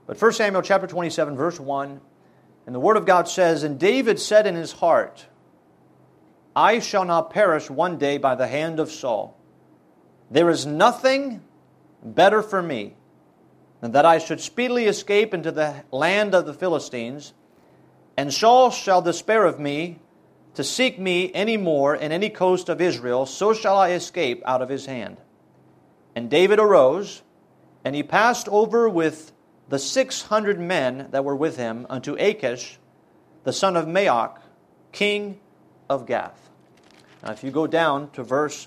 But 1 Samuel chapter 27, verse 1, and the Word of God says, "And David said in his heart, I shall not perish one day by the hand of Saul. There is nothing better for me than that I should speedily escape into the land of the Philistines, and Saul shall despair of me to seek me any more in any coast of Israel, so shall I escape out of his hand." And David arose, and he passed over with the 600 men that were with him unto Achish, the son of Maoch, king of Gath. Now if you go down to verse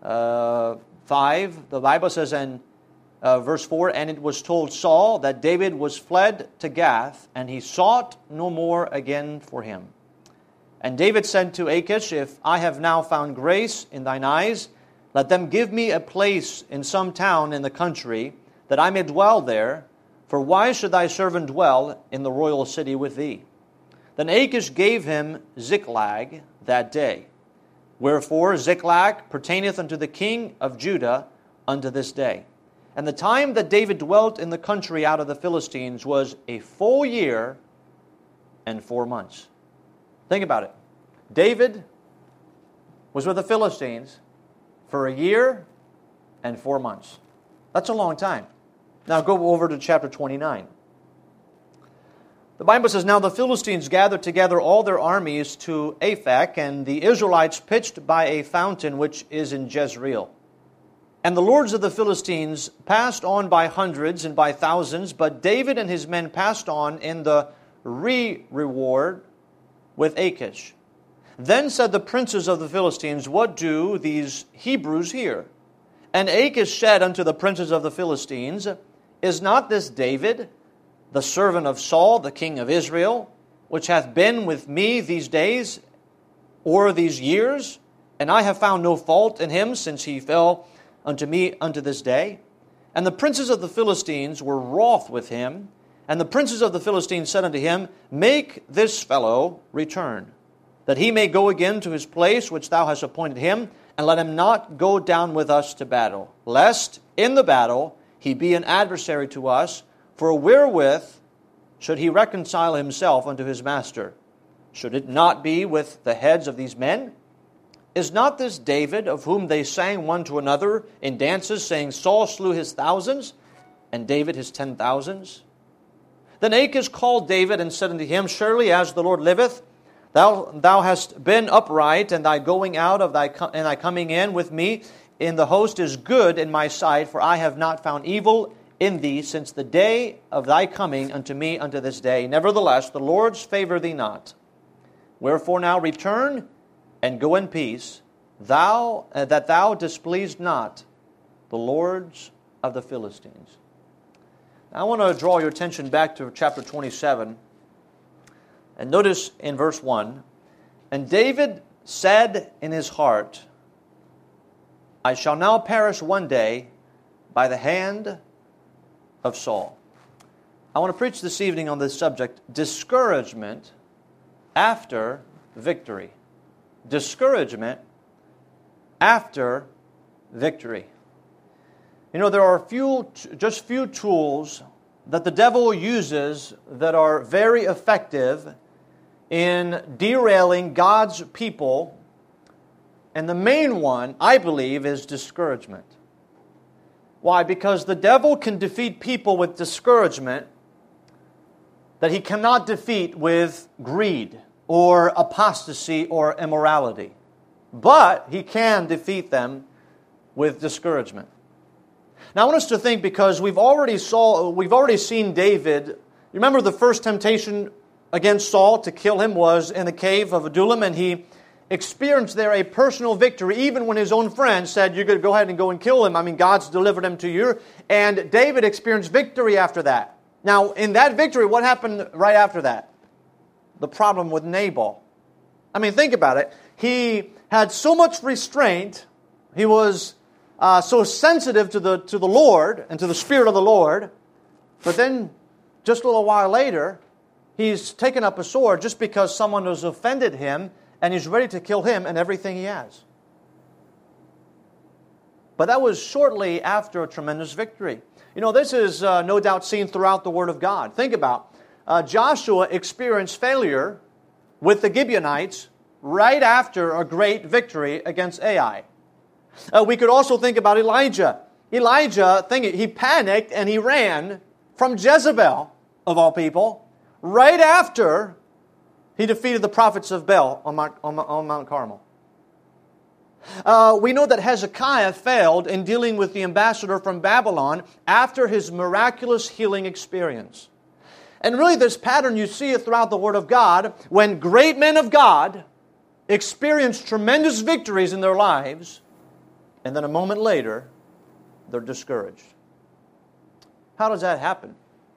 5, the Bible says in verse 4, "And it was told Saul that David was fled to Gath, and he sought no more again for him. And David said to Achish, If I have now found grace in thine eyes, let them give me a place in some town in the country, that I may dwell there. For why should thy servant dwell in the royal city with thee? Then Achish gave him Ziklag that day. Wherefore Ziklag pertaineth unto the king of Judah unto this day. And the time that David dwelt in the country out of the Philistines was a full year and 4 months." Think about it. David was with the Philistines for a year and 4 months. That's a long time. Now go over to chapter 29. The Bible says, "Now the Philistines gathered together all their armies to Aphek, and the Israelites pitched by a fountain which is in Jezreel. And the lords of the Philistines passed on by hundreds and by thousands, but David and his men passed on in the reward with Achish. Then said the princes of the Philistines, What do these Hebrews here? And Achish said unto the princes of the Philistines, Is not this David, the servant of Saul, the king of Israel, which hath been with me these days, or these years? And I have found no fault in him since he fell unto me unto this day. And the princes of the Philistines were wroth with him. And the princes of the Philistines said unto him, Make this fellow return, that he may go again to his place which thou hast appointed him, and let him not go down with us to battle, lest in the battle he be an adversary to us. For wherewith should he reconcile himself unto his master? Should it not be with the heads of these men? Is not this David, of whom they sang one to another in dances, saying, Saul slew his thousands, and David his 10,000s? Then Achish called David and said unto him, Surely as the Lord liveth, thou hast been upright, and thy going out and thy coming in with me in the host is good in my sight, for I have not found evil in thee since the day of thy coming unto me unto this day. Nevertheless, the Lord's favor thee not. Wherefore now return and go in peace, that thou displease not the lords of the Philistines. Now I want to draw your attention back to chapter 27. And notice in verse 1, And David said in his heart, I shall now perish one day by the hand of Saul. I want to preach this evening on this subject, discouragement after victory. Discouragement after victory. You know, there are just few tools that the devil uses that are very effective in derailing God's people. And the main one, I believe, is discouragement. Why? Because the devil can defeat people with discouragement that he cannot defeat with greed or apostasy or immorality. But he can defeat them with discouragement. Now I want us to think, because we've already seen David. You remember the first temptation against Saul to kill him was in the cave of Adullam, and he experienced there a personal victory, even when his own friends said, You're going to go ahead and go and kill him. I mean, God's delivered him to you. And David experienced victory after that. Now, in that victory, what happened right after that? The problem with Nabal. I mean, think about it. He had so much restraint. He was so sensitive to the Lord and to the Spirit of the Lord. But then, just a little while later, he's taken up a sword just because someone has offended him, and he's ready to kill him and everything he has. But that was shortly after a tremendous victory. You know, this is no doubt seen throughout the Word of God. Think about Joshua experienced failure with the Gibeonites right after a great victory against Ai. We could also think about Elijah. Elijah, he panicked and he ran from Jezebel, of all people, right after he defeated the prophets of Baal on Mount Carmel. We know that Hezekiah failed in dealing with the ambassador from Babylon after his miraculous healing experience. And really this pattern, you see it throughout the Word of God. When great men of God experience tremendous victories in their lives, and then a moment later, they're discouraged. How does that happen?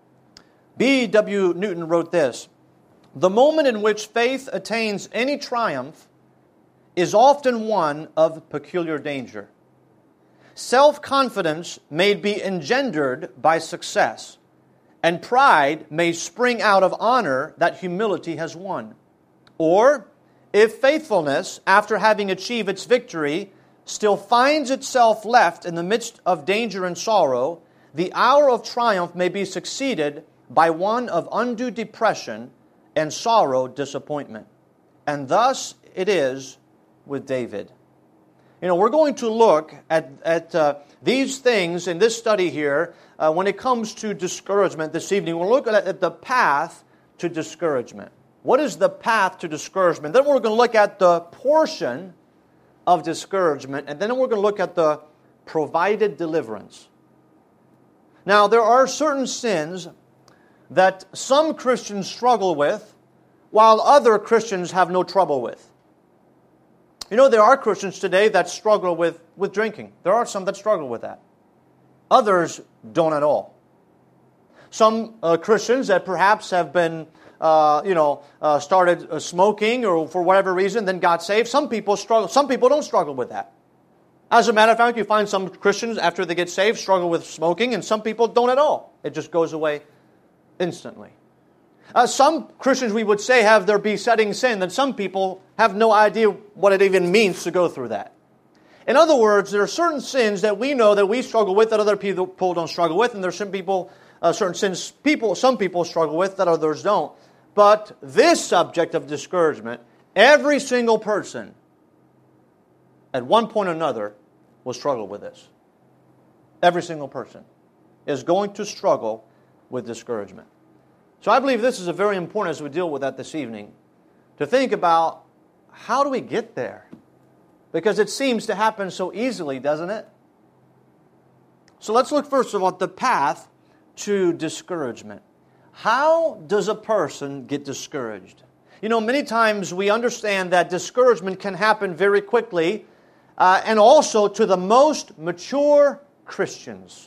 B.W. Newton wrote this: "The moment in which faith attains any triumph is often one of peculiar danger. Self-confidence may be engendered by success, and pride may spring out of honor that humility has won. Or, if faithfulness, after having achieved its victory, still finds itself left in the midst of danger and sorrow, the hour of triumph may be succeeded by one of undue depression and sorrow disappointment. And thus it is with David." You know, we're going to look at these things in this study here when it comes to discouragement this evening. We'll look at the path to discouragement. What is the path to discouragement? Then we're going to look at the portion of discouragement, and then we're going to look at the provided deliverance. Now, there are certain sins that some Christians struggle with, while other Christians have no trouble with. You know, there are Christians today that struggle with drinking. There are some that struggle with that. Others don't at all. Some Christians that perhaps have been, started smoking or for whatever reason, then got saved. Some people struggle. Some people don't struggle with that. As a matter of fact, you find some Christians, after they get saved, struggle with smoking, and some people don't at all. It just goes away instantly. Some Christians, we would say, have their besetting sin, that some people have no idea what it even means to go through that. In other words, there are certain sins that we know that we struggle with that other people don't struggle with, and there are some sins some people struggle with that others don't. But this subject of discouragement, every single person at one point or another will struggle with this. Every single person is going to struggle with discouragement. So I believe this is a very important, as we deal with that this evening, to think about how do we get there? Because it seems to happen so easily, doesn't it? So let's look first of all at the path to discouragement. How does a person get discouraged? You know, many times we understand that discouragement can happen very quickly, and also to the most mature Christians.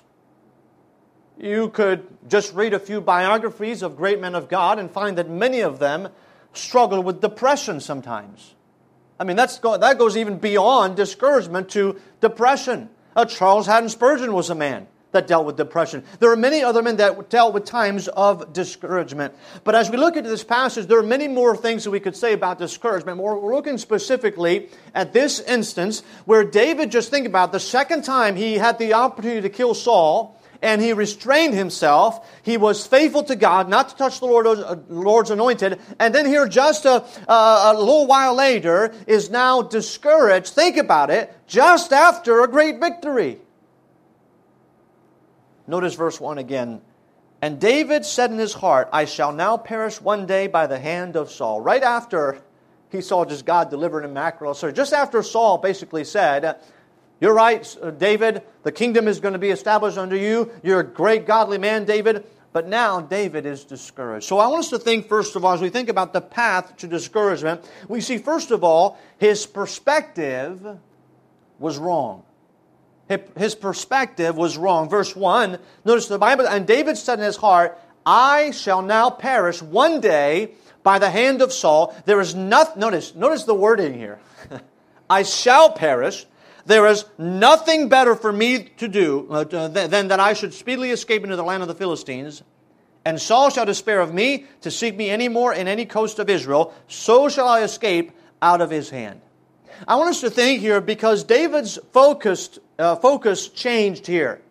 You could just read a few biographies of great men of God and find that many of them struggle with depression sometimes. I mean, that goes even beyond discouragement to depression. Charles Haddon Spurgeon was a man that dealt with depression. There are many other men that dealt with times of discouragement. But as we look into this passage, there are many more things that we could say about discouragement. We're looking specifically at this instance where David, just think about the second time he had the opportunity to kill Saul, and he restrained himself. He was faithful to God, not to touch the Lord's anointed. And then here, just a little while later, is now discouraged. Think about it, just after a great victory. Notice verse 1 again. "And David said in his heart, I shall now perish one day by the hand of Saul." Right after he saw just God delivering him miraculously. Just after Saul basically said, "You're right, David, the kingdom is going to be established under you. You're a great godly man, David." But now David is discouraged. So I want us to think, first of all, as we think about the path to discouragement, we see, first of all, his perspective was wrong. His perspective was wrong. Verse 1, notice the Bible, "And David said in his heart, I shall now perish one day by the hand of Saul. There is nothing," notice the wording here. "I shall perish. There is nothing better for me to do than that I should speedily escape into the land of the Philistines. And Saul shall despair of me to seek me any more in any coast of Israel. So shall I escape out of his hand." I want us to think here because David's focus changed here.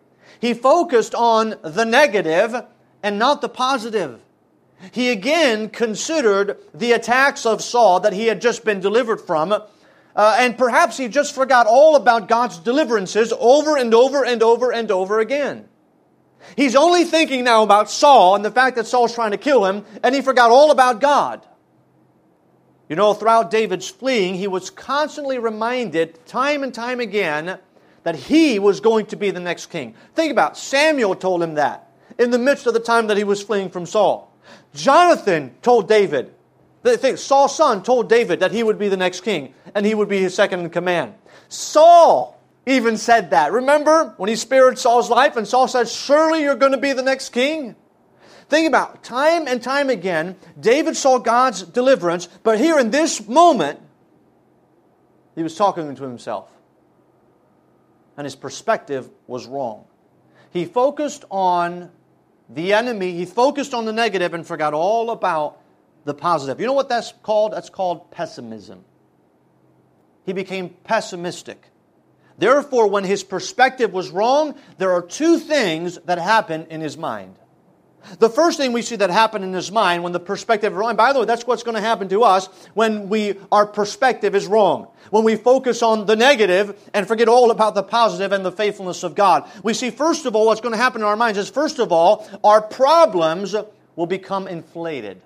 He focused on the negative and not the positive. He again considered the attacks of Saul that he had just been delivered from, and perhaps he just forgot all about God's deliverances over and over and over and over again. He's only thinking now about Saul and the fact that Saul's trying to kill him, and he forgot all about God. You know, throughout David's fleeing, he was constantly reminded time and time again that he was going to be the next king. Think about it. Samuel told him that in the midst of the time that he was fleeing from Saul. Jonathan told David, Saul's son told David that he would be the next king and he would be his second in command. Saul even said that. Remember when he spared Saul's life and Saul said, surely you're going to be the next king? Think about it. Time and time again, David saw God's deliverance, but here in this moment, he was talking to himself. And his perspective was wrong. He focused on the enemy, he focused on the negative and forgot all about the positive. You know what that's called? That's called pessimism. He became pessimistic. Therefore, when his perspective was wrong, there are two things that happen in his mind. The first thing we see that happen in his mind when the perspective is wrong, by the way, that's what's going to happen to us when our perspective is wrong. When we focus on the negative and forget all about the positive and the faithfulness of God. We see, first of all, what's going to happen in our minds is, first of all, our problems will become inflated.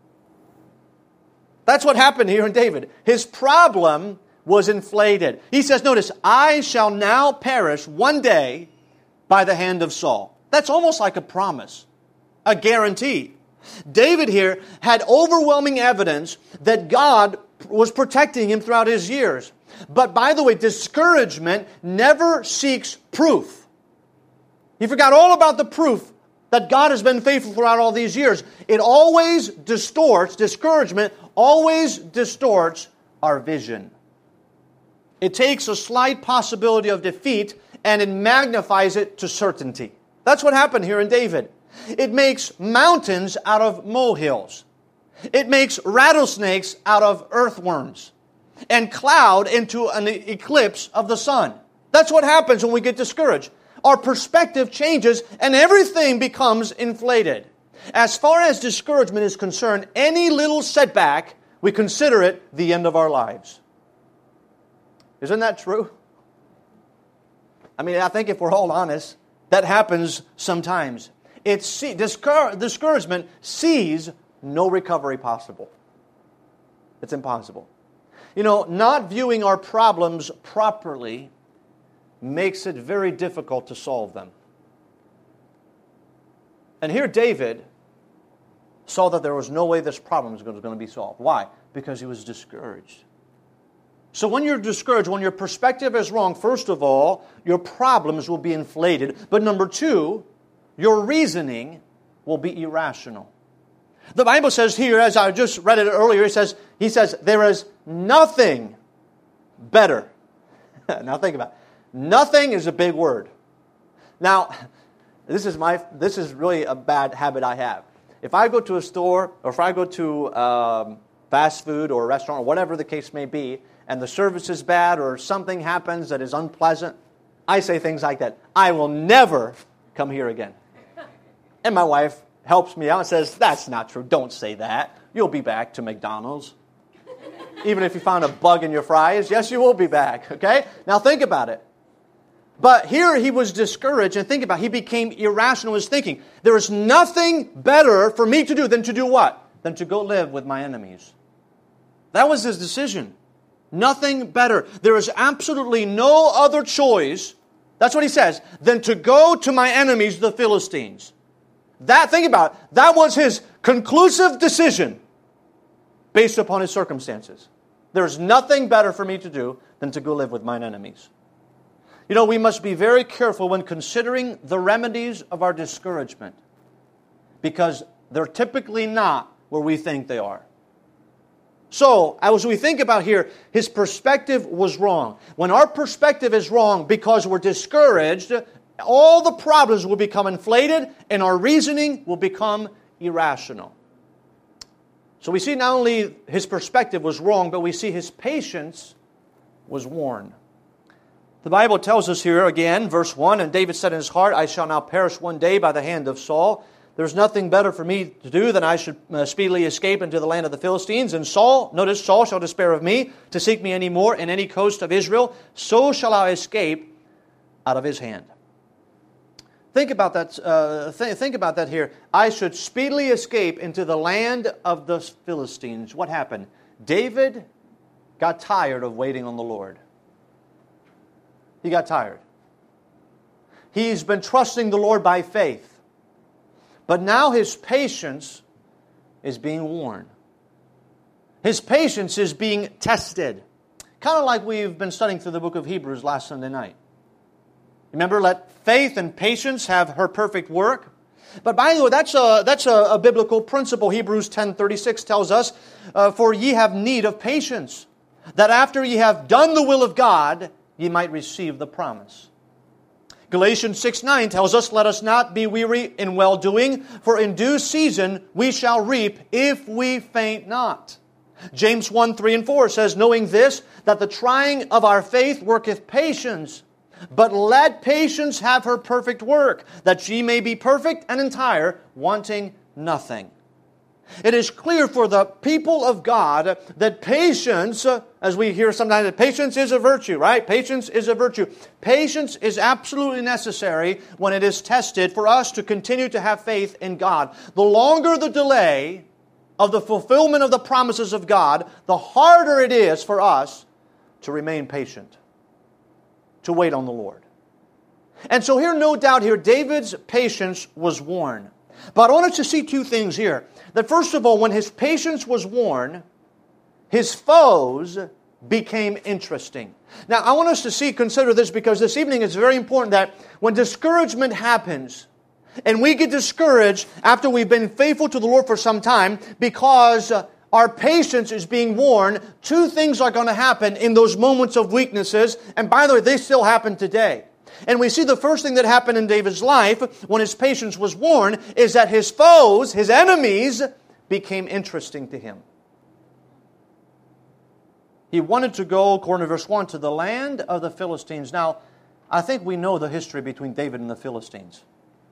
That's what happened here in David. His problem was inflated. He says, notice, I shall now perish one day by the hand of Saul. That's almost like a promise. A guarantee. David here had overwhelming evidence that God was protecting him throughout his years. But by the way, discouragement never seeks proof. He forgot all about the proof that God has been faithful throughout all these years. It always distorts, discouragement always distorts our vision. It takes a slight possibility of defeat and it magnifies it to certainty. That's what happened here in David. It makes mountains out of molehills. It makes rattlesnakes out of earthworms. And cloud into an eclipse of the sun. That's what happens when we get discouraged. Our perspective changes and everything becomes inflated. As far as discouragement is concerned, any little setback, we consider it the end of our lives. Isn't that true? I mean, I think if we're all honest, that happens sometimes. Discouragement sees no recovery possible. It's impossible. You know, not viewing our problems properly makes it very difficult to solve them. And here David saw that there was no way this problem was going to be solved. Why? Because he was discouraged. So when you're discouraged, when your perspective is wrong, first of all, your problems will be inflated. But number two, your reasoning will be irrational. The Bible says here, as I just read it earlier, he says, there is nothing better. Now think about it. Nothing is a big word. Now, this is really a bad habit I have. If I go to a store, or if I go to fast food or a restaurant, or whatever the case may be, and the service is bad, or something happens that is unpleasant, I say things like that. I will never come here again. And my wife helps me out and says, that's not true. Don't say that. You'll be back to McDonald's. Even if you found a bug in your fries, yes, you will be back. Okay? Now think about it. But here he was discouraged, and think about it. He became irrational in his thinking. There is nothing better for me to do than to do what? Than to go live with my enemies. That was his decision. Nothing better. There is absolutely no other choice, that's what he says, than to go to my enemies, the Philistines. Think about it. That was his conclusive decision based upon his circumstances. There's nothing better for me to do than to go live with mine enemies. You know, we must be very careful when considering the remedies of our discouragement, because they're typically not where we think they are. So, as we think about here, his perspective was wrong. When our perspective is wrong because we're discouraged, all the problems will become inflated and our reasoning will become irrational. So we see not only his perspective was wrong, but we see his patience was worn. The Bible tells us here again, verse 1, and David said in his heart, I shall now perish one day by the hand of Saul. There's nothing better for me to do than I should speedily escape into the land of the Philistines. And Saul, notice, Saul shall despair of me to seek me any more in any coast of Israel. So shall I escape out of his hand. Think about that. Think about that here. I should speedily escape into the land of the Philistines. What happened? David got tired of waiting on the Lord. He got tired. He's been trusting the Lord by faith. But now his patience is being worn. His patience is being tested. Kind of like we've been studying through the book of Hebrews last Sunday night. Remember, let faith and patience have her perfect work. But by the way, that's a biblical principle. Hebrews 10:36 tells us, for ye have need of patience, that after ye have done the will of God, ye might receive the promise. Galatians 6:9 tells us, let us not be weary in well-doing, for in due season we shall reap if we faint not. James 1:3-4 says, knowing this, that the trying of our faith worketh patience, but let patience have her perfect work, that she may be perfect and entire, wanting nothing. It is clear for the people of God that patience, as we hear sometimes, that patience is a virtue, right? Patience is a virtue. Patience is absolutely necessary when it is tested for us to continue to have faith in God. The longer the delay of the fulfillment of the promises of God, the harder it is for us to remain patient, to wait on the Lord. And so here, no doubt here, David's patience was worn. But I want us to see two things here. That first of all, when his patience was worn, his foes became interesting. Now, I want us to consider this because this evening it's very important that when discouragement happens, and we get discouraged after we've been faithful to the Lord for some time because our patience is being worn, two things are going to happen in those moments of weaknesses. And by the way, they still happen today. And we see the first thing that happened in David's life when his patience was worn is that his foes, his enemies, became interesting to him. He wanted to go, according to verse 1, to the land of the Philistines. Now, I think we know the history between David and the Philistines.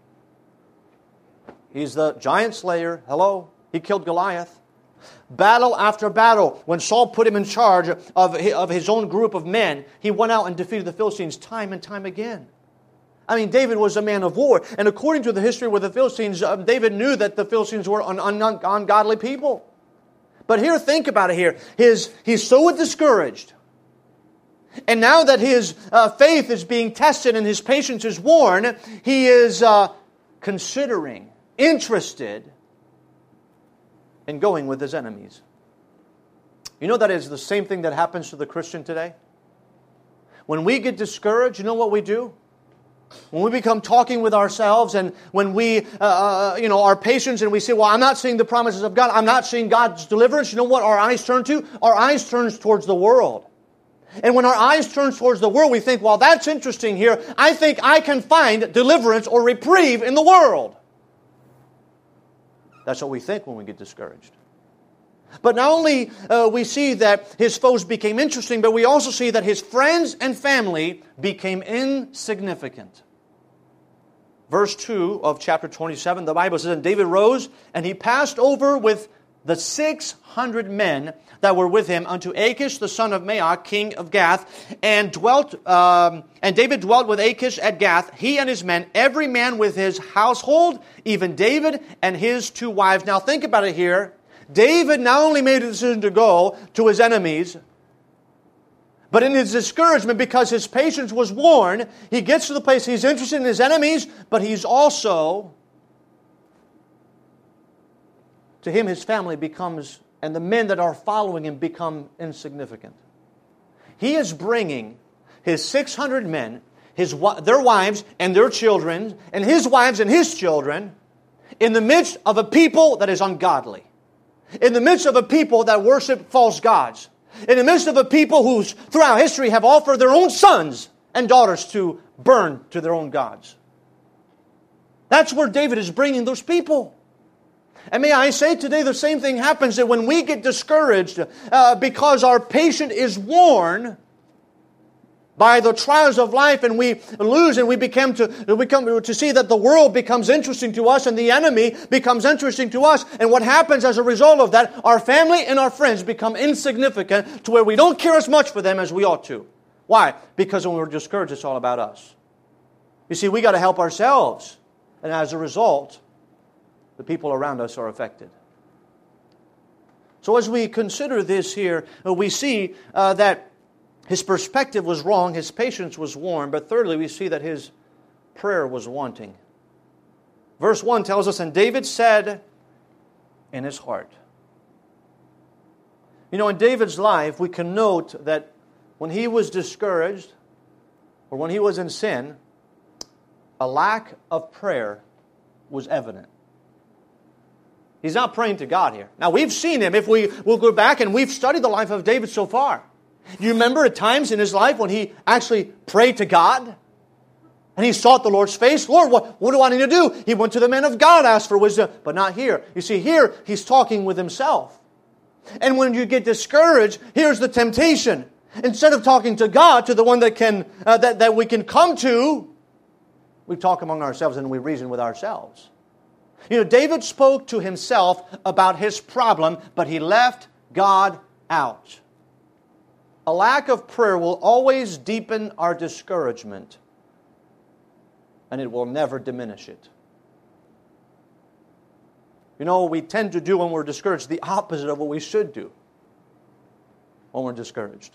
He's the giant slayer. Hello? He killed Goliath. Battle after battle, when Saul put him in charge of his own group of men, he went out and defeated the Philistines time and time again. I mean, David was a man of war. And according to the history with the Philistines, David knew that the Philistines were ungodly people. But here, think about it here. He's so discouraged. And now that his faith is being tested and his patience is worn, he is considering, interested in going with his enemies. You know that is the same thing that happens to the Christian today? When we get discouraged, you know what we do? When we become talking with ourselves and when we, our patience and we say, well, I'm not seeing the promises of God. I'm not seeing God's deliverance. You know what our eyes turn to? Our eyes turn towards the world. And when our eyes turn towards the world, we think, well, that's interesting here. I think I can find deliverance or reprieve in the world. That's what we think when we get discouraged. But not only we see that his foes became interesting, but we also see that his friends and family became insignificant. Verse 2 of chapter 27, the Bible says, and David rose, and he passed over with the 600 men that were with him unto Achish, the son of Maoch, king of Gath, and David dwelt with Achish at Gath, he and his men, every man with his household, even David and his 2 wives. Now think about it here. David not only made a decision to go to his enemies, but in his discouragement, because his patience was worn, he gets to the place he's interested in his enemies, but he's also, to him, his family becomes, and the men that are following him become insignificant. He is bringing his 600 men, their wives and their children, and his wives and his children, in the midst of a people that is ungodly. In the midst of a people that worship false gods. In the midst of a people who throughout history have offered their own sons and daughters to burn to their own gods. That's where David is bringing those people. And may I say today the same thing happens, that when we get discouraged because our patience is worn by the trials of life, and we lose, and we become to see that the world becomes interesting to us and the enemy becomes interesting to us. And what happens as a result of that, our family and our friends become insignificant to where we don't care as much for them as we ought to. Why? Because when we're discouraged, it's all about us. You see, we got to help ourselves. And as a result, the people around us are affected. So as we consider this here, we see that his perspective was wrong, his patience was worn, but thirdly, we see that his prayer was wanting. Verse 1 tells us, and David said in his heart. You know, in David's life, we can note that when he was discouraged, or when he was in sin, a lack of prayer was evident. He's not praying to God here. Now, we've seen him. If we'll go back and we've studied the life of David so far. You remember at times in his life when he actually prayed to God? And he sought the Lord's face. Lord, what do I need to do? He went to the man of God, asked for wisdom. But not here. You see, here he's talking with himself. And when you get discouraged, here's the temptation. Instead of talking to God, to the one that can that we can come to, we talk among ourselves and we reason with ourselves. You know, David spoke to himself about his problem, but he left God out. A lack of prayer will always deepen our discouragement, and it will never diminish it. You know, we tend to do when we're discouraged the opposite of what we should do when we're discouraged.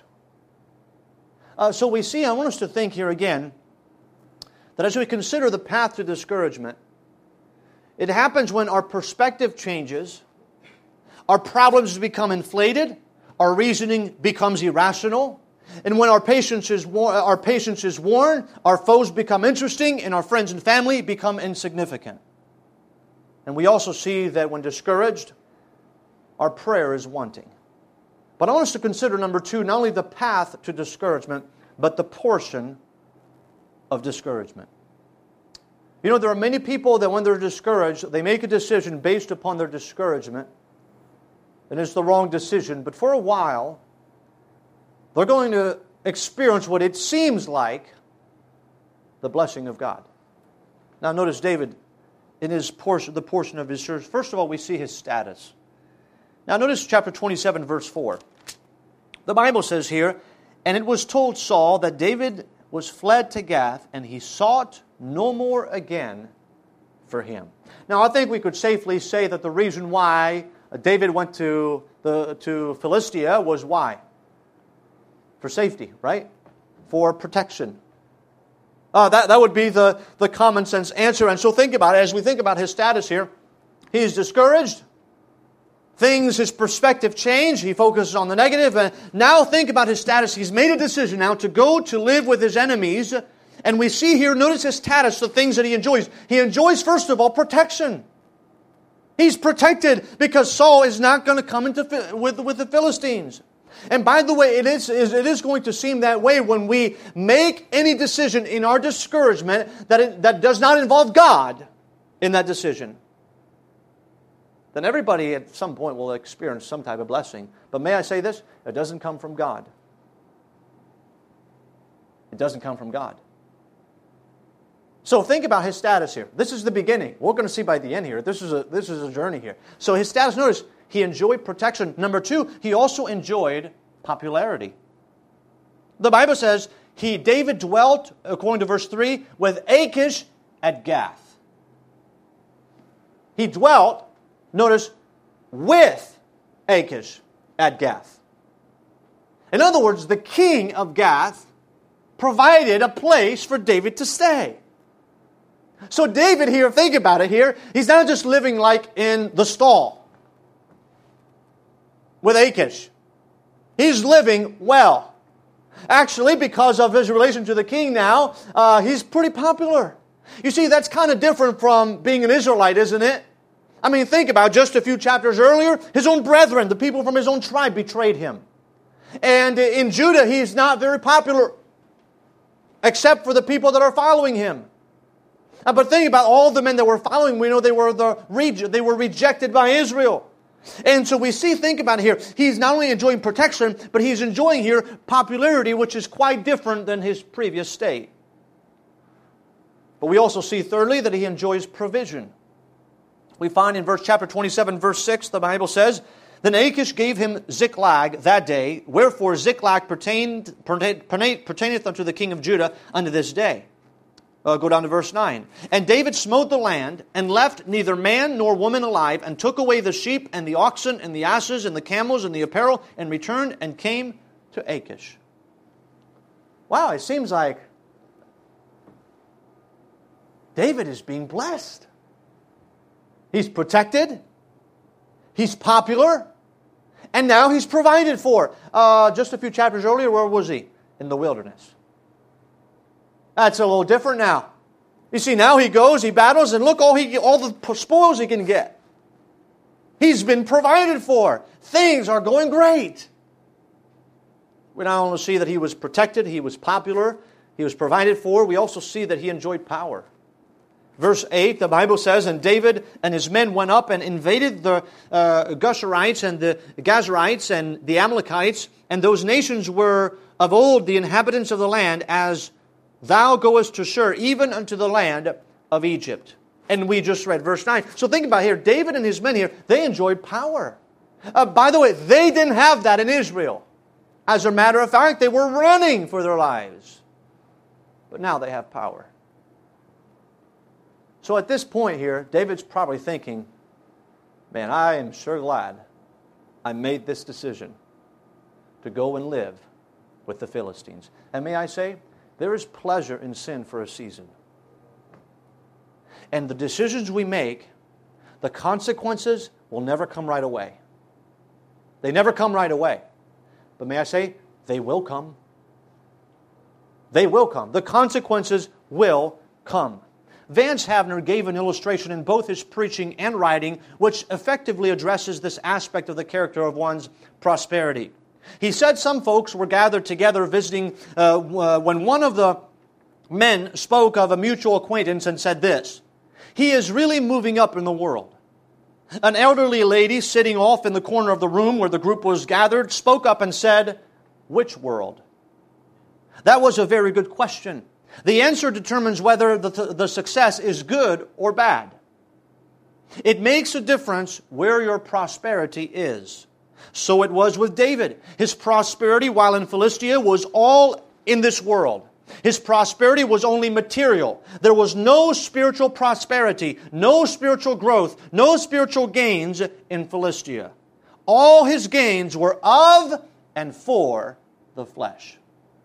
So we see, I want us to think here again, that as we consider the path to discouragement, it happens when our perspective changes, our problems become inflated, our reasoning becomes irrational, and when our patience is worn, our foes become interesting, and our friends and family become insignificant. And we also see that when discouraged, our prayer is wanting. But I want us to consider, number two, not only the path to discouragement, but the portion of discouragement. You know, there are many people that when they're discouraged, they make a decision based upon their discouragement, and it's the wrong decision. But for a while, they're going to experience what it seems like the blessing of God. Now notice David, in his portion, the portion of his church, first of all, we see his status. Now notice chapter 27, verse 4. The Bible says here, and it was told Saul that David was fled to Gath, and he sought no more again for him. Now, I think we could safely say that the reason why David went to Philistia was why? For safety, right? For protection. That would be the common sense answer. And so think about it. As we think about his status here, he's discouraged. His perspective change. He focuses on the negative. And now think about his status. He's made a decision now to go to live with his enemies. And we see here, notice his status, the things that he enjoys. He enjoys, first of all, protection. He's protected because Saul is not going to come with the Philistines. And by the way, it is going to seem that way when we make any decision in our discouragement that does not involve God in that decision. Then everybody at some point will experience some type of blessing. But may I say this? It doesn't come from God. It doesn't come from God. So think about his status here. This is the beginning. We're going to see by the end here. This is a journey here. So his status, notice, he enjoyed protection. Number two, he also enjoyed popularity. The Bible says, David dwelt, according to verse 3, with Achish at Gath. He dwelt, notice, with Achish at Gath. In other words, the king of Gath provided a place for David to stay. So David here, think about it here, he's not just living like in the stall with Achish. He's living well. Actually, because of his relation to the king now, he's pretty popular. You see, that's kind of different from being an Israelite, isn't it? I mean, think about just a few chapters earlier, his own brethren, the people from his own tribe, betrayed him. And in Judah, he's not very popular, except for the people that are following him. But think about all the men that were following. We know they were rejected by Israel. And so we think about it here, he's not only enjoying protection, but he's enjoying here popularity, which is quite different than his previous state. But we also see, thirdly, that he enjoys provision. We find in chapter 27, verse 6, the Bible says, Then Achish gave him Ziklag that day, wherefore Ziklag pertaineth unto the king of Judah unto this day. Go down to verse 9. And David smote the land, and left neither man nor woman alive, and took away the sheep, and the oxen, and the asses, and the camels, and the apparel, and returned, and came to Achish. Wow, it seems like David is being blessed. He's protected. He's popular. And now he's provided for. Just a few chapters earlier, where was he? In the wilderness. That's a little different now. You see, now he goes, he battles, and look all the spoils he can get. He's been provided for. Things are going great. We not only see that he was protected, he was popular, he was provided for, we also see that he enjoyed power. Verse 8, the Bible says, And David and his men went up and invaded the Geshurites and the Gazarites and the Amalekites, and those nations were of old the inhabitants of the land, as thou goest to Shur, even unto the land of Egypt. And we just read verse 9. So think about here, David and his men here, they enjoyed power. By the way, they didn't have that in Israel. As a matter of fact, they were running for their lives. But now they have power. So at this point here, David's probably thinking, man, I am sure glad I made this decision to go and live with the Philistines. And may I say, there is pleasure in sin for a season. And the decisions we make, the consequences will never come right away. They never come right away. But may I say, they will come. They will come. The consequences will come. Vance Havner gave an illustration in both his preaching and writing which effectively addresses this aspect of the character of one's prosperity. He said some folks were gathered together visiting when one of the men spoke of a mutual acquaintance and said this, He is really moving up in the world. An elderly lady sitting off in the corner of the room where the group was gathered spoke up and said, Which world? That was a very good question. The answer determines whether the success is good or bad. It makes a difference where your prosperity is. So it was with David. His prosperity while in Philistia was all in this world. His prosperity was only material. There was no spiritual prosperity, no spiritual growth, no spiritual gains in Philistia. All his gains were of and for the flesh.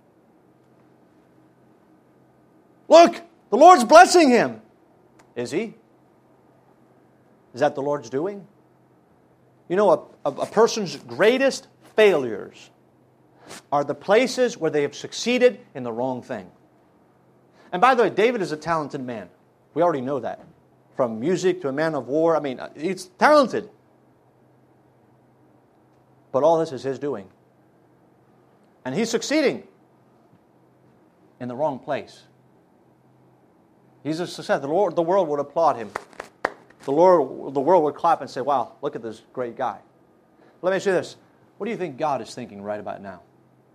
Look, the Lord's blessing him. Is he? Is that the Lord's doing? You know, a person's greatest failures are the places where they have succeeded in the wrong thing. And by the way, David is a talented man. We already know that. From music to a man of war, he's talented. But all this is his doing. And he's succeeding in the wrong place. He's a success. The world would applaud him. The world would clap and say, wow, look at this great guy. Let me ask you this. What do you think God is thinking right about now?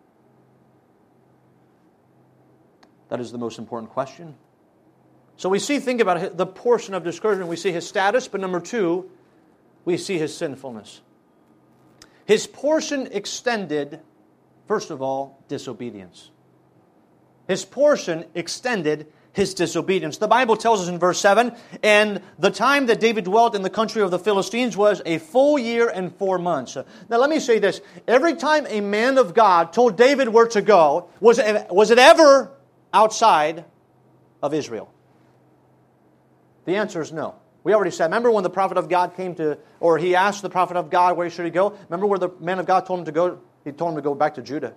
That is the most important question. So think about the portion of discouragement. We see his status, but number two, we see his sinfulness. His portion extended, first of all, disobedience. His portion extended his disobedience. The Bible tells us in verse 7, and the time that David dwelt in the country of the Philistines was a full year and 4 months. Now let me say this. Every time a man of God told David where to go, was it ever outside of Israel? The answer is no. We already said, remember when the prophet of God he asked the prophet of God where should he go? Remember where the man of God told him to go? He told him to go back to Judah.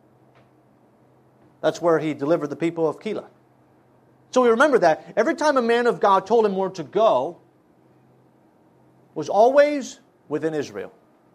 That's where he delivered the people of Keilah. So we remember that every time a man of God told him where to go, was always within Israel.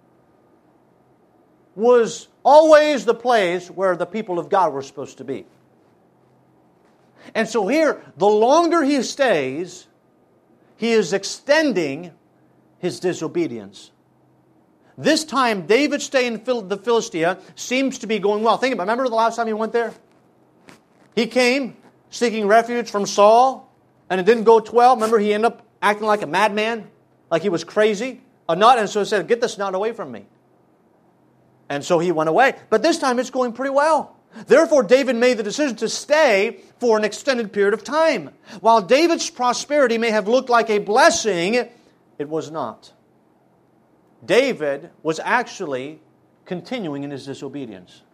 Was always the place where the people of God were supposed to be. And so here, the longer he stays, he is extending his disobedience. This time, David's stay in the Philistia seems to be going well. Think about it. Remember the last time he went there? He came seeking refuge from Saul, and it didn't go well. Remember, he ended up acting like a madman, like he was crazy. A nut, and so he said, get this nut away from me. And so he went away. But this time it's going pretty well. Therefore, David made the decision to stay for an extended period of time. While David's prosperity may have looked like a blessing, it was not. David was actually continuing in his disobedience.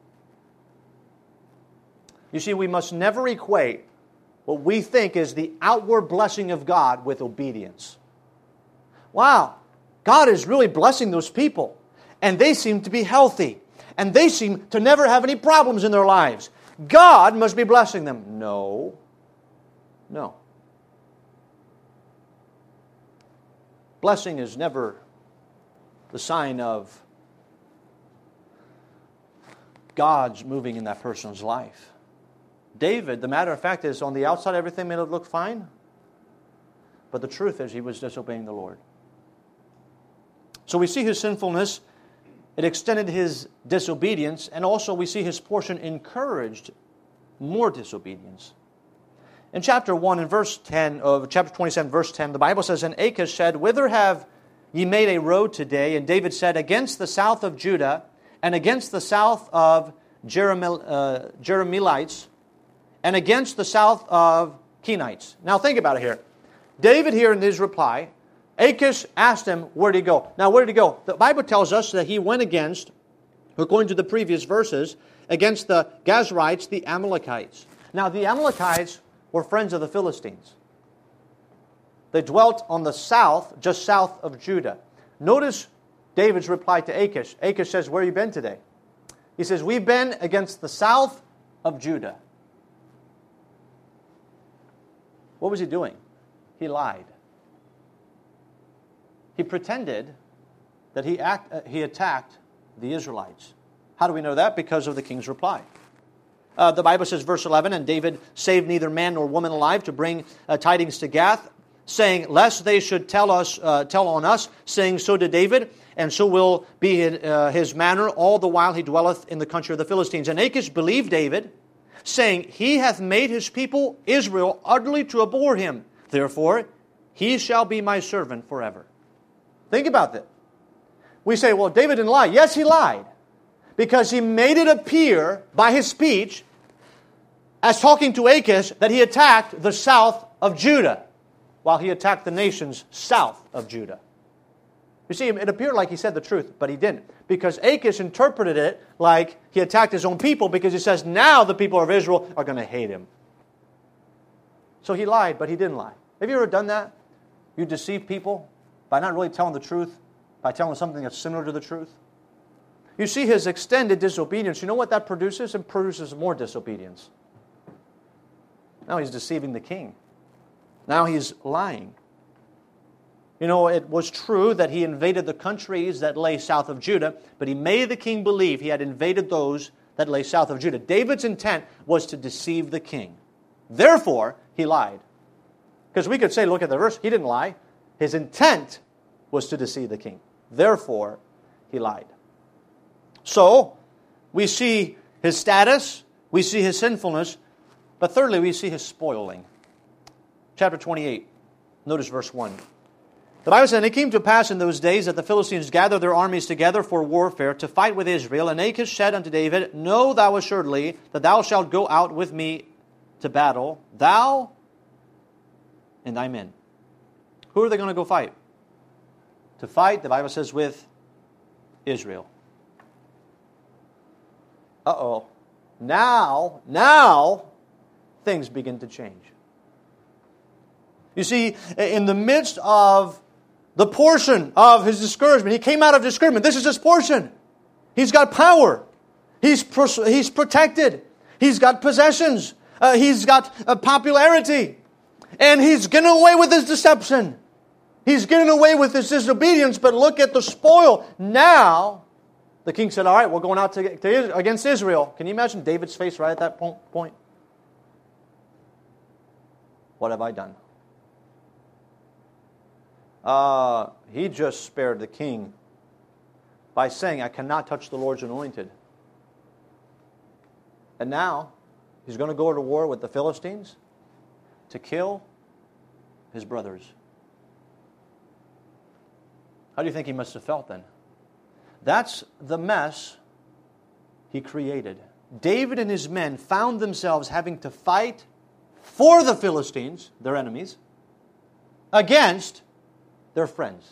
You see, we must never equate what we think is the outward blessing of God with obedience. Wow, God is really blessing those people, and they seem to be healthy, and they seem to never have any problems in their lives. God must be blessing them. No. Blessing is never the sign of God's moving in that person's life. David, the matter of fact is, on the outside everything made it look fine, but the truth is he was disobeying the Lord. So we see his sinfulness, it extended his disobedience, and also we see his portion encouraged more disobedience. In chapter 1 and verse 10 of chapter 27, verse 10, the Bible says, And Achish said, Whither have ye made a road today? And David said, Against the south of Judah, and against the south of Jerahmeelites, and against the south of Kenites. Now think about it here. David here in his reply, Achish asked him, where did he go? Now where did he go? The Bible tells us that he went against, according to the previous verses, against the Gazrites, the Amalekites. Now the Amalekites were friends of the Philistines. They dwelt on the south, just south of Judah. Notice David's reply to Achish. Achish says, where have you been today? He says, we've been against the south of Judah. What was he doing? He lied. He pretended that he attacked the Israelites. How do we know that? Because of the king's reply. The Bible says, verse 11, And David saved neither man nor woman alive to bring tidings to Gath, saying, Lest they should tell on us, saying, So did David, and so will be his manner all the while he dwelleth in the country of the Philistines. And Achish believed David, saying, He hath made his people Israel utterly to abhor him. Therefore, he shall be my servant forever. Think about that. We say, well, David didn't lie. Yes, he lied. Because he made it appear by his speech, as talking to Achish, that he attacked the south of Judah, while he attacked the nations south of Judah. You see, it appeared like he said the truth, but he didn't. Because Achish interpreted it like he attacked his own people, because he says, now the people of Israel are going to hate him. So he lied, but he didn't lie. Have you ever done that? You deceive people by not really telling the truth, by telling something that's similar to the truth. You see his extended disobedience. You know what that produces? It produces more disobedience. Now he's deceiving the king. Now he's lying. You know, it was true that he invaded the countries that lay south of Judah, but he made the king believe he had invaded those that lay south of Judah. David's intent was to deceive the king. Therefore, he lied. Because we could say, look at the verse, he didn't lie. His intent was to deceive the king. Therefore, he lied. So, we see his status, we see his sinfulness, but thirdly, we see his spoiling. Chapter 28, notice verse 1. The Bible said, And it came to pass in those days that the Philistines gathered their armies together for warfare to fight with Israel. And Achish said unto David, Know thou assuredly that thou shalt go out with me to battle, thou and thy men. Who are they going to go fight? To fight, the Bible says, with Israel. Uh-oh. Now, things begin to change. You see, in the midst of the portion of his discouragement, he came out of discouragement. This is his portion. He's got power. He's protected. He's got possessions. He's got popularity. And he's getting away with his deception. He's getting away with his disobedience, but look at the spoil. Now, the king said, all right, we're going out against Israel. Can you imagine David's face right at that point? What have I done? He just spared the king by saying, I cannot touch the Lord's anointed. And now, he's going to go to war with the Philistines to kill his brothers. How do you think he must have felt then? That's the mess he created. David and his men found themselves having to fight for the Philistines, their enemies, against their friends.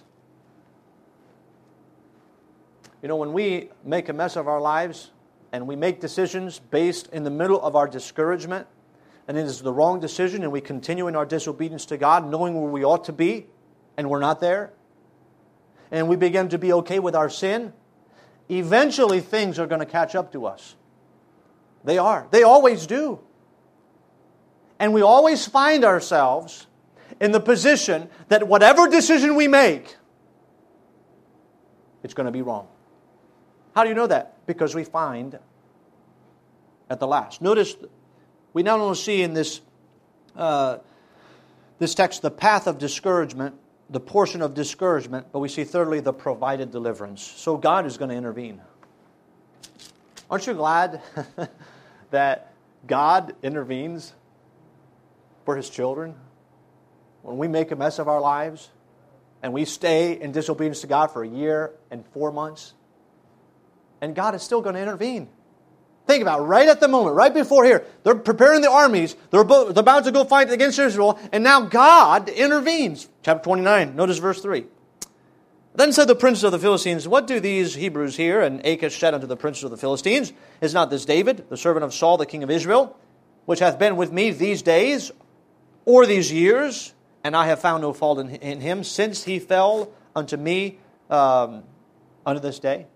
You know, when we make a mess of our lives and we make decisions based in the middle of our discouragement, and it is the wrong decision, and we continue in our disobedience to God, knowing where we ought to be, and we're not there, and we begin to be okay with our sin, eventually things are going to catch up to us. They are. They always do. And we always find ourselves in the position that whatever decision we make, it's going to be wrong. How do you know that? Because we find at the last. Notice, we not only see in this text the path of discouragement, the portion of discouragement, but we see thirdly the provided deliverance. So God is going to intervene. Aren't you glad that God intervenes for His children? When we make a mess of our lives and we stay in disobedience to God for a year and 4 months, and God is still going to intervene. Think about it, right at the moment, right before here, they're preparing the armies, they're about to go fight against Israel, and now God intervenes. Chapter 29, notice verse 3. Then said the princes of the Philistines, what do these Hebrews here? And Achish said unto the princes of the Philistines, is not this David, the servant of Saul, the king of Israel, which hath been with me these days, or these years, and I have found no fault in him, since he fell unto me unto this day?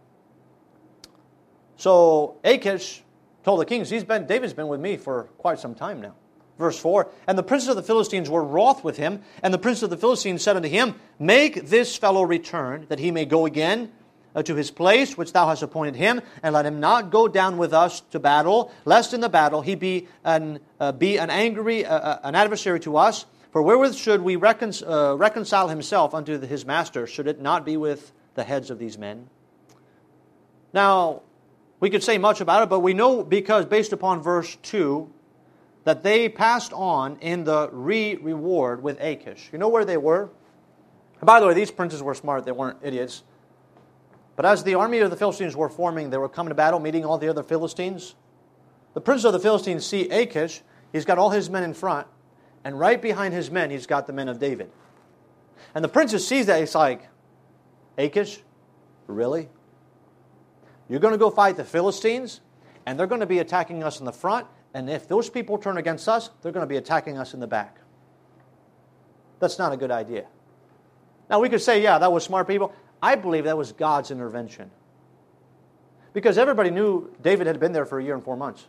So Achish told the kings, David's been with me for quite some time now. Verse 4, and the princes of the Philistines were wroth with him, and the princes of the Philistines said unto him, make this fellow return, that he may go again to his place which thou hast appointed him, and let him not go down with us to battle, lest in the battle he be an adversary to us. For wherewith should we reconcile himself unto his master, should it not be with the heads of these men? Now, we could say much about it, but we know, because based upon verse 2, that they passed on in the reward with Achish. You know where they were? And by the way, these princes were smart. They weren't idiots. But as the army of the Philistines were forming, they were coming to battle, meeting all the other Philistines. The princes of the Philistines see Achish. He's got all his men in front. And right behind his men, he's got the men of David. And the princes sees that. He's like, Achish, really? You're going to go fight the Philistines, and they're going to be attacking us in the front, and if those people turn against us, they're going to be attacking us in the back. That's not a good idea. Now, we could say, yeah, that was smart people. I believe that was God's intervention. Because everybody knew David had been there for a year and 4 months.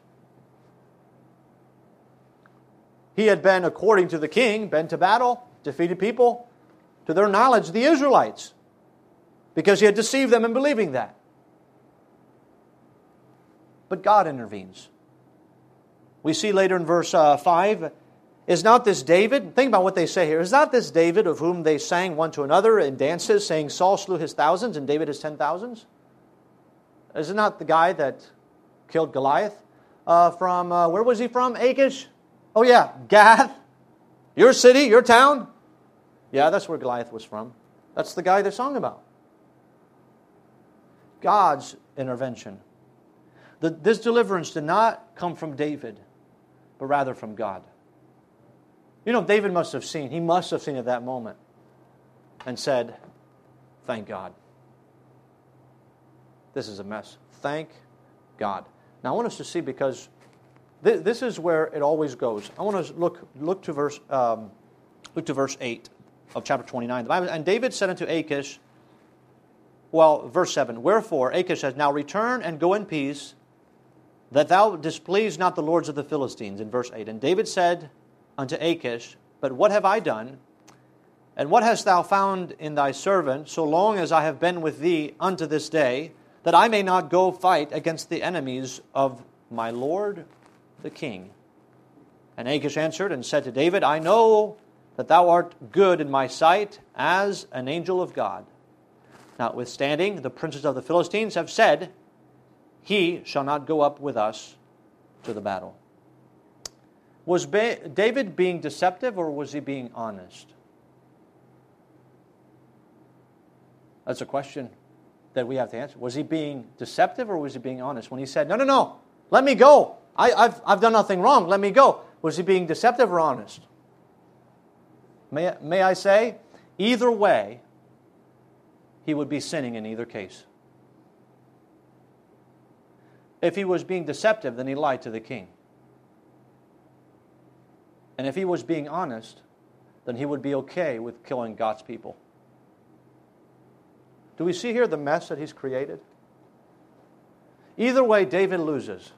He had been, according to the king, been to battle, defeated people, to their knowledge, the Israelites, because he had deceived them in believing that. But God intervenes. We see later in verse 5, is not this David? Think about what they say here. Is not this David of whom they sang one to another in dances, saying Saul slew his thousands and David his 10,000s? Is it not the guy that killed Goliath? Where was he from? Achish? Oh yeah, Gath. Your city, your town? Yeah, that's where Goliath was from. That's the guy they sung about. God's intervention. This deliverance did not come from David, but rather from God. You know, David must have seen at that moment and said, thank God. This is a mess. Thank God. Now I want us to see, because this is where it always goes. I want to look to verse 8 of chapter 29. The Bible, and David said unto Achish, verse 7, wherefore Achish has now returned and go in peace, that thou displease not the lords of the Philistines, in verse 8. And David said unto Achish, but what have I done? And what hast thou found in thy servant, so long as I have been with thee unto this day, that I may not go fight against the enemies of my lord the king? And Achish answered and said to David, I know that thou art good in my sight as an angel of God. Notwithstanding, the princes of the Philistines have said, he shall not go up with us to the battle. Was David being deceptive or was he being honest? That's a question that we have to answer. Was he being deceptive or was he being honest? When he said, no, let me go. I've done nothing wrong. Let me go. Was he being deceptive or honest? May I say, either way, he would be sinning in either case. If he was being deceptive, then he lied to the king. And if he was being honest, then he would be okay with killing God's people. Do we see here the mess that he's created? Either way, David loses.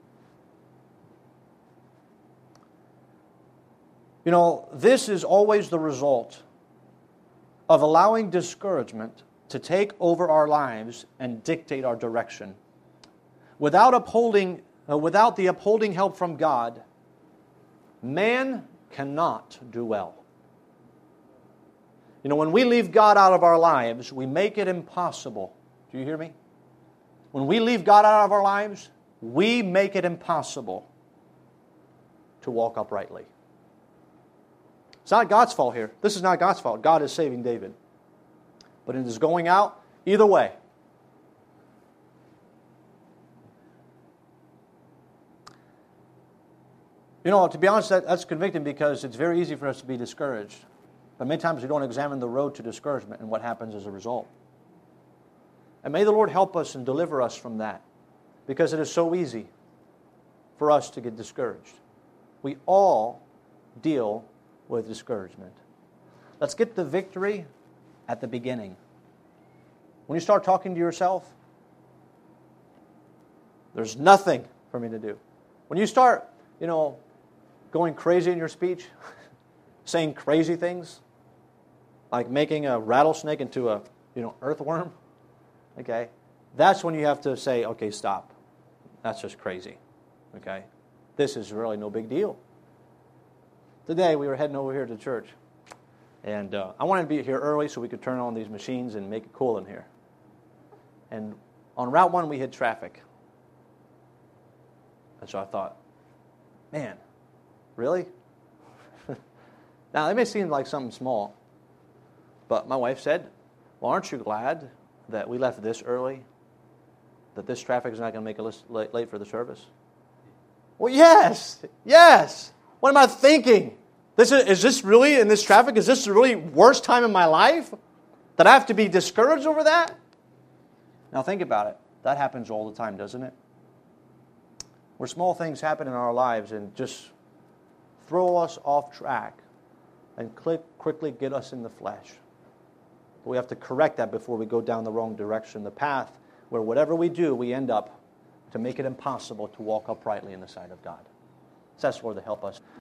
You know, this is always the result of allowing discouragement to take over our lives and dictate our direction. Without the upholding help from God, man cannot do well. You know, when we leave God out of our lives, we make it impossible. Do you hear me? When we leave God out of our lives, we make it impossible to walk uprightly. It's not God's fault here. This is not God's fault. God is saving David. But it is going out either way. You know, to be honest, that's convicting because it's very easy for us to be discouraged. But many times we don't examine the road to discouragement and what happens as a result. And may the Lord help us and deliver us from that. Because it is so easy for us to get discouraged. We all deal with discouragement. Let's get the victory at the beginning. When you start talking to yourself, there's nothing for me to do. When you start, going crazy in your speech, saying crazy things, like making a rattlesnake into a, earthworm, okay, that's when you have to say, okay, stop. That's just crazy, okay? This is really no big deal. Today, we were heading over here to church, and I wanted to be here early so we could turn on these machines and make it cool in here. And on Route 1, we hit traffic. And so I thought, man, really? Now, it may seem like something small, but my wife said, well, aren't you glad that we left this early, that this traffic is not going to make us late for the service? Well, yes. What am I thinking? Is this really, in this traffic, is this the really worst time in my life? That I have to be discouraged over that? Now think about it. That happens all the time, doesn't it? Where small things happen in our lives and just throw us off track and quickly get us in the flesh. But we have to correct that before we go down the wrong direction, the path where whatever we do, we end up to make it impossible to walk uprightly in the sight of God. So that's Lord to help us.